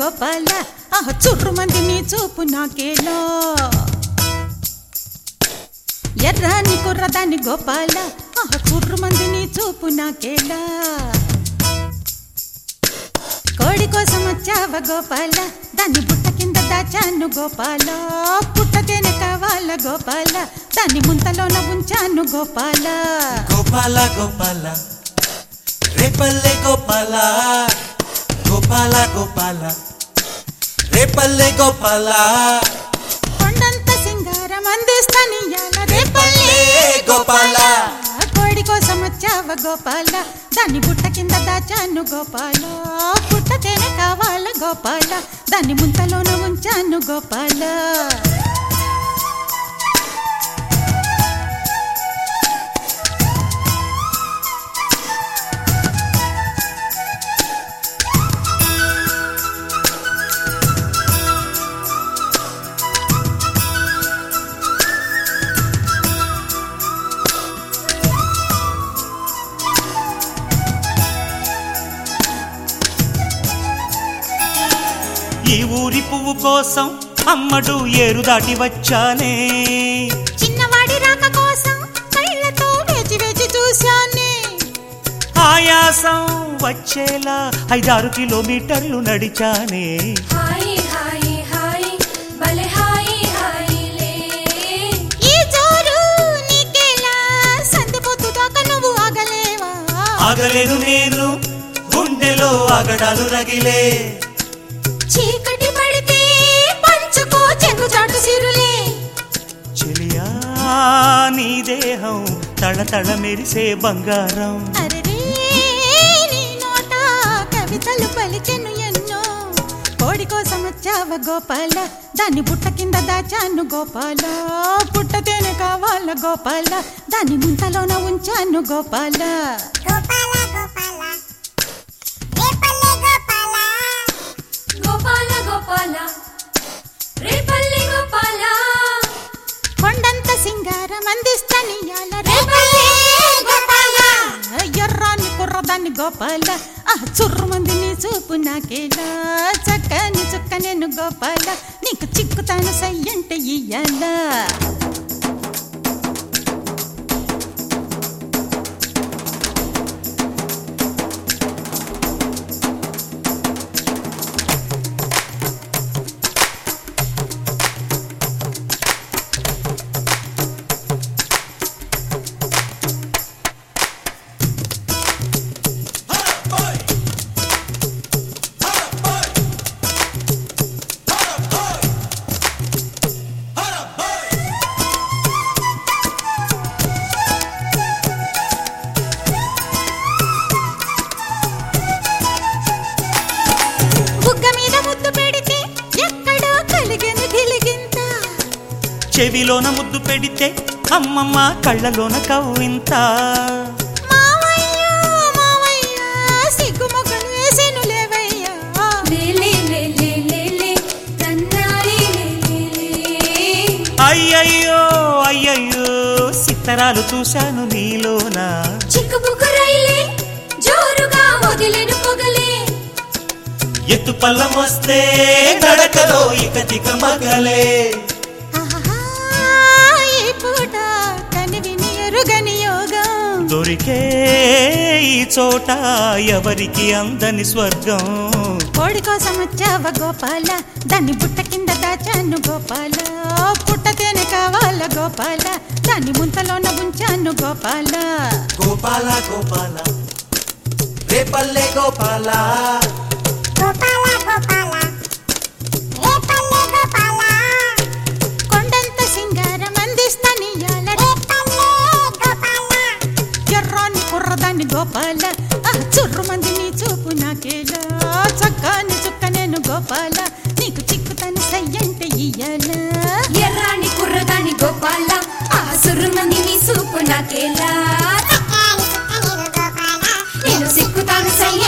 గోపాల చుర్రు మంది నీ చూపు నాకేలా ఎర్రాని కుర్రదాన్ని గోపాల చుర్రు మంది నీ చూపు నాకేలా కోడి కోసం వచ్చావ గోపాల దాన్ని బుట్ట కింద దాచాను గోపాల పుట్టతేనే కావాల గోపాల దాన్ని ముంతలోన ఉంచాను గోపాల గోపాల గోపాల రేపల్లె గోపాల గోపాల గోపాల రేపల్లె గోపాల కొండంత సింగారం అందిస్తానియాల రేపల్లె గోపాల కోడి కోసం వచ్చావ గోపాల దాన్ని బుట్ట కింద దాచాను గోపాల పుట్టతేనే కావాల గోపాల దాన్ని ముంతలోన ఉంచాను గోపాల ఈ ఊరి పువ్వు కోసం అమ్మడు ఏరు దాటి వచ్చానే చిన్నవాడి రాక కోసం కళ్ళతో వేచి వేచి చూశానే ఆయాసం వచ్చేలా 5-6 కిలోమీటర్లు నడిచానే హాయ్ హాయ్ హాయ్ భలే హాయ్ హాయ్ లే ఈ జోరు నీకేలా సందిపోతు దాకా నువ్వు ఆగలేవా ఆగలేను నేను గుండెలో ఆగడాలు రగిలే చీకటి పడితే పంచుకో చెంగు చాటు సిరులే చెలియా నీ దేహం తళతళ మెరిసే బంగారం అరెరే నీ నోట కవితలు పలికెను ఎన్నో కోడి కోసం వచ్చావ గోపాల దాన్ని బుట్ట కింద దాచాను గోపాల పుట్టతేనే కావాల గోపాల దాన్ని ముంతలోన ఉంచాను గోపాల గోపాల గోపాల రేపల్లె గోపాల కొండంత సింగారం అందిస్తానియాల రేపల్లె గోపాల ఎర్రాని కుర్రదాన్ని గోపాల చుర్రు మంది నీ చూపు నాకేలా చక్కని చుక్క నేను గోపాల నీకు చిక్కుతాను సయ్యంటే ఇయ్యాలా చెవిలోన ముద్దు పెడితే అమ్మమ్మ కళ్ళలోన కవ్వింత సిగ్గుమొగ్గలు వేసేను లేవయ్యా లే లే లే లే లే తన్నాలి లే లే అయ్యయ్యో అయ్యయ్యో సిత్తరాలు చూశాను నీలోన చిక్కుబుక్కు రైలే జోరుగా వదిలేను పొగలే ఎత్తు పల్లం వస్తే నడకలో ఇక తిక మగలే దొరికే ఈ చోట ఎవరికి అందని స్వర్గం కోడి కోసం వచ్చావ గోపాల దాన్ని బుట్ట కింద దాచాను గోపాల పుట్టతేనే కావాల గోపాల దాన్ని ముంతలోన ఉంచాను గోపాల గోపాల గోపాల రేపల్లె గోపాల కొండంత సింగారం అందిస్తానియాల ఎర్రాని కుర్రదాన్ని గోపాల చుర్రు మంది నీ చూపు నాకేలా చక్కని చుక్క నేను గోపాల నీకు చిక్కుతాను సయ్యంటే ఇయ్యాల ఎర్రాని కుర్రదాని గోపాల ఆ సుర్రుమంది నీ సూపు నాకేలా నేను సిక్కుతాను సయ్య